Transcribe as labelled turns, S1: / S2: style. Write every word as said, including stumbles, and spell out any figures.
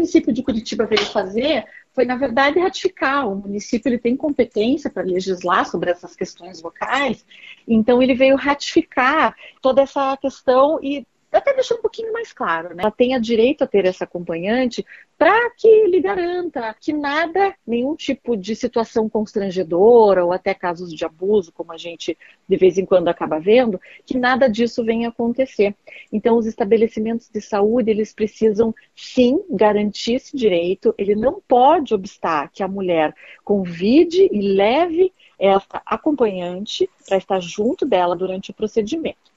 S1: município de Curitiba veio fazer foi, na verdade, ratificar. O município ele tem competência para legislar sobre essas questões locais, então ele veio ratificar toda essa questão e até deixar um pouquinho mais claro, né? Ela tenha direito a ter essa acompanhante para que lhe garanta que nada, nenhum tipo de situação constrangedora ou até casos de abuso, como a gente de vez em quando acaba vendo, que nada disso venha acontecer. Então, os estabelecimentos de saúde, eles precisam sim garantir esse direito, ele não pode obstar que a mulher convide e leve essa acompanhante para estar junto dela durante o procedimento.